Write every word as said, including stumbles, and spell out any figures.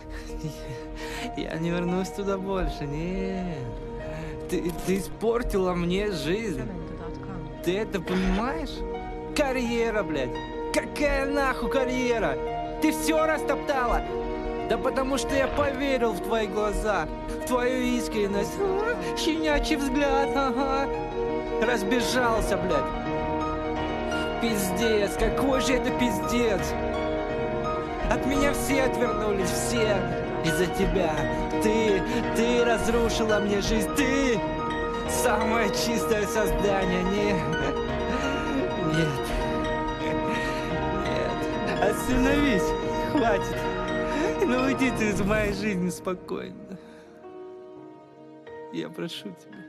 Я не вернусь туда больше, нет. Ты, ты испортила мне жизнь. Ты это понимаешь? Карьера, блядь. Какая нахуй карьера? Ты все растоптала. Да потому что я поверил в твои глаза, в твою искренность. А, щенячий взгляд, ага. Разбежался, блядь. Пиздец, какой же это пиздец. От меня все отвернулись, все. Из-за тебя. Ты, ты разрушила мне жизнь. Ты самое чистое создание. Нет. Нет. Нет. Остановись. Хватит. Ну уйди ты из моей жизни спокойно. Я прошу тебя.